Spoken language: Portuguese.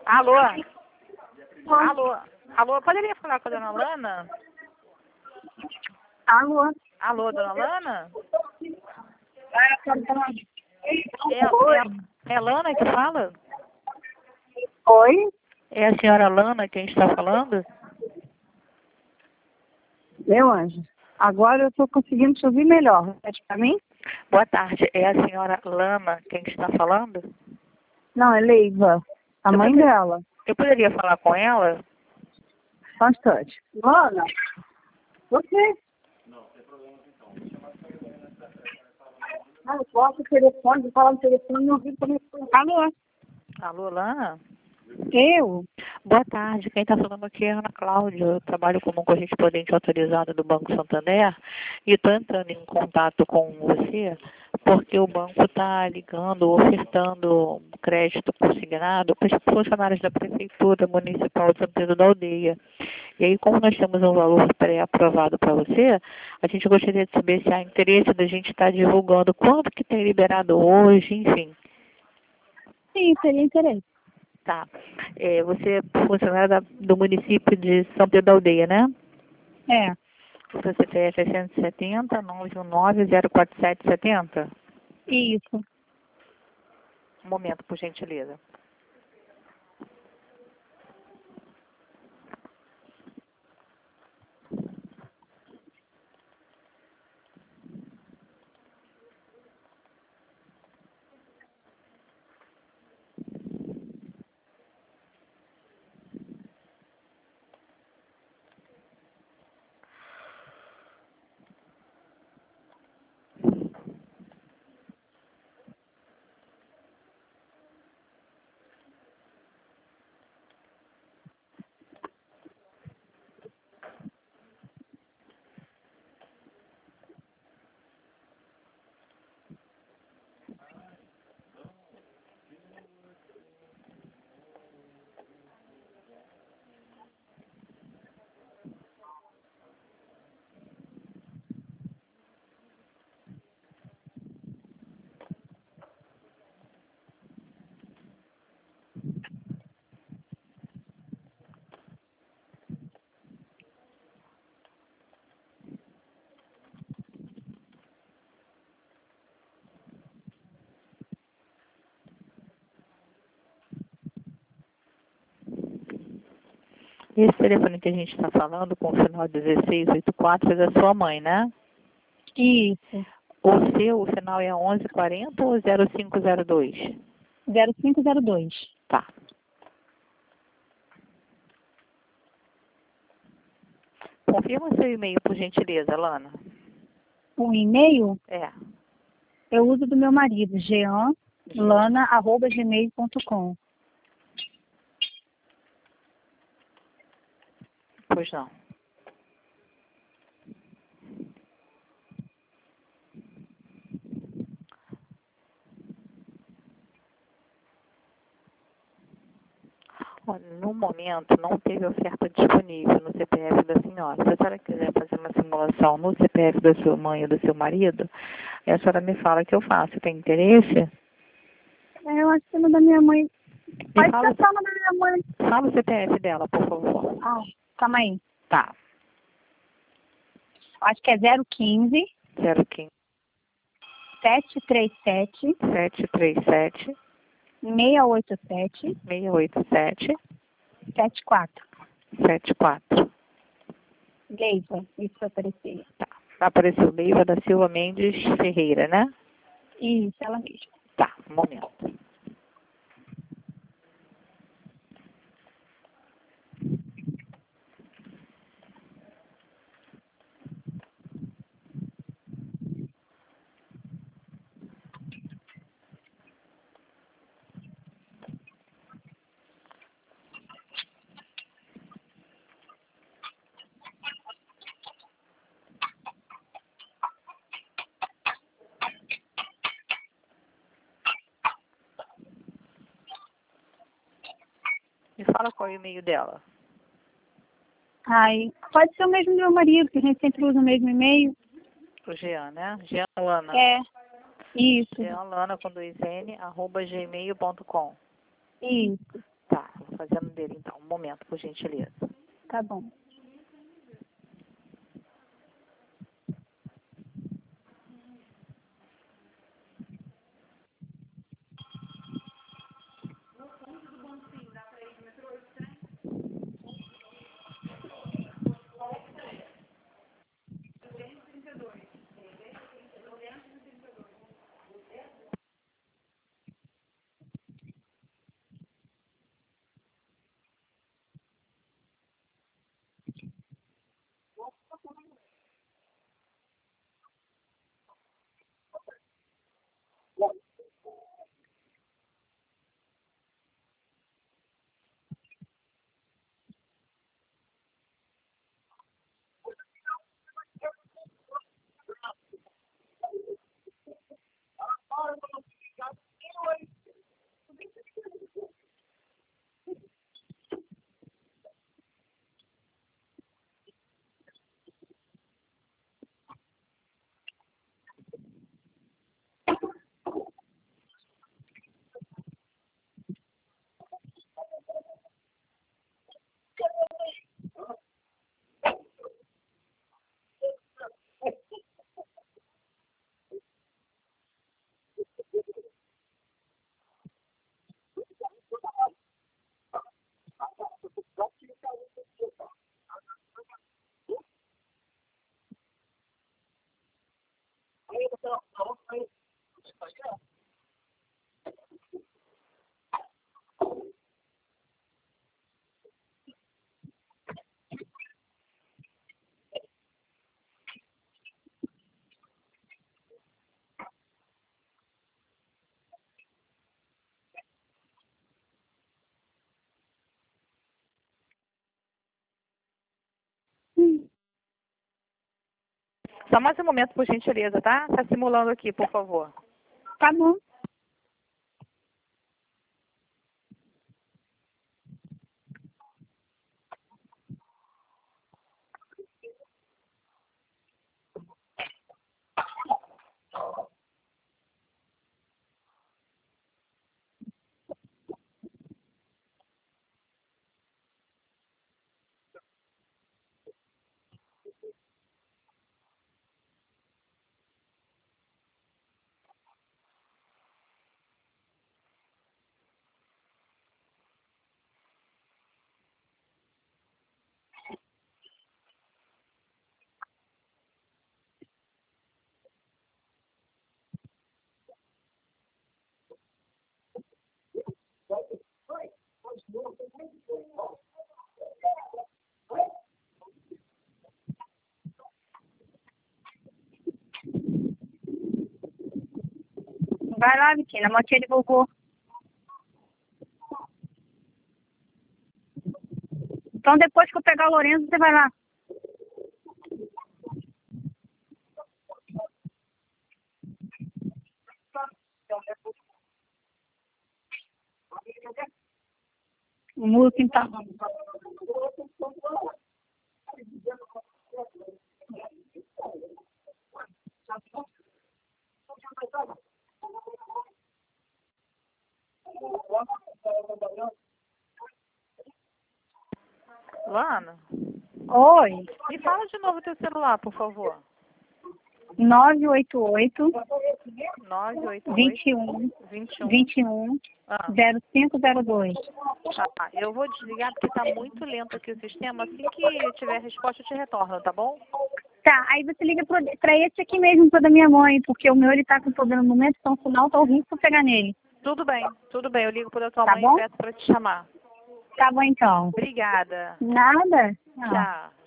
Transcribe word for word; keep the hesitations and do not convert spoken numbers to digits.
Alô? Alô? Alô, poderia falar com a dona Lana? Alô? Alô, dona Lana? É, Oi? é, é Lana que fala? Oi? É a senhora Lana quem está falando? Meu anjo, agora eu estou conseguindo te ouvir melhor. Repete para mim? Boa tarde, é a senhora Lana quem está falando? Não, é Leiva, a Eu mãe poderia- dela. Eu poderia falar com ela? Só um instante. Lana, você? Ah, eu posso o telefone, vou falar no telefone e não ouvi como é que... Alô? Alô, Lana? Eu? Boa tarde, quem está falando aqui é a Ana Cláudia. Eu trabalho como correspondente autorizado do Banco Santander e estou entrando em contato com você porque o banco está ligando, ofertando crédito consignado para os funcionários da Prefeitura Municipal de São Pedro da Aldeia. E aí, como nós temos um valor pré-aprovado para você, a gente gostaria de saber se há interesse da gente estar divulgando quanto que tem liberado hoje, enfim. Sim, teria interesse. Tá. É, você é funcionário da- do município de São Pedro da Aldeia, né? É, O seu C P F é cento e setenta, nove um nove, zero quatro sete sete zero. isso. Um momento, por gentileza. Esse telefone que a gente está falando, com o final dezesseis oitenta e quatro, é da sua mãe, né? Isso. O seu, o final é onze quarenta ou zero cinco zero dois? zero cinco zero dois. Tá. Confirma seu e-mail, por gentileza, Lana. O e-mail É. eu uso do meu marido, jean lana arroba gmail ponto com. Pois não. Olha, no momento não teve oferta disponível no C P F da senhora. Se a senhora quiser fazer uma simulação no C P F da sua mãe ou do seu marido, aí a senhora me fala que eu faço. Tem interesse? É, eu acho que é no da minha mãe. Me Pode fala, passar no da minha mãe. fala o C P F dela, por favor. Ah, calma aí. Tá. Acho que é zero quinze, zero quinze, sete três sete, sete três sete, seis oito sete, seis oito sete, sete quatro. sete quatro. Leiva, isso vai aparecer. Tá. Apareceu Leiva da Silva Mendes Ferreira, né? Isso, ela mesma. Tá, um momento. Me fala qual é o e-mail dela. Ai, pode ser o mesmo do meu marido, que a gente sempre usa o mesmo e-mail. O Jean, né? Jean Lana. É, isso, Jean Lana com dois N, arroba gmail ponto com. isso. Tá. Tá, vou fazer no dele então. Um momento, por gentileza. Tá bom. Só mais um momento, por gentileza, tá? Tá simulando aqui, por favor. Tá bom. Vai lá, Vitina, a motinha de vovô. Então, depois que eu pegar o Lourenço, você vai lá. O muro quintal. Luana, Oi. me fala de novo o teu celular, por favor. nove oito oito, nove oito vinte oito, e um, vinte e um. vinte e um, Ah, zero cinco zero dois. tá. Eu vou desligar porque tá muito lento aqui o sistema. Assim que tiver resposta, eu te retorno, tá bom? Tá, aí você liga pro- pra esse aqui mesmo, pro da minha mãe, porque o meu ele tá com problema no momento, então o sinal tá horrível pra pegar nele. Tudo bem, tudo bem. Eu ligo para a tua Tá mãe bom? e peço para te chamar. Tá bom então. Obrigada. Nada? Não. Tchau.